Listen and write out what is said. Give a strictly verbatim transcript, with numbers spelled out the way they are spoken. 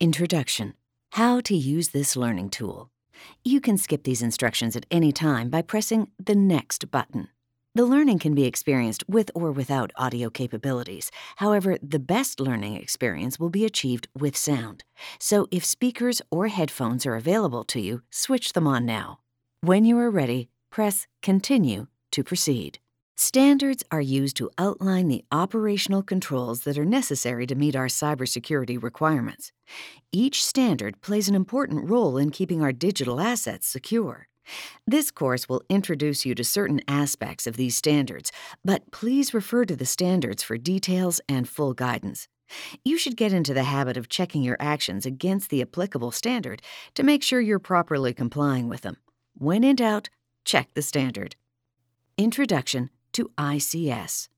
Introduction: How to use this learning tool. You can skip these instructions at any time by pressing the Next button. The learning can be experienced with or without audio capabilities. However, the best learning experience will be achieved with sound. So if speakers or headphones are available to you, switch them on now. When you are ready, press Continue to proceed. Standards are used to outline the operational controls that are necessary to meet our cybersecurity requirements. Each standard plays an important role in keeping our digital assets secure. This course will introduce you to certain aspects of these standards, but please refer to the standards for details and full guidance. You should get into the habit of checking your actions against the applicable standard to make sure you're properly complying with them. When in doubt, check the standard. Introduction to I C S.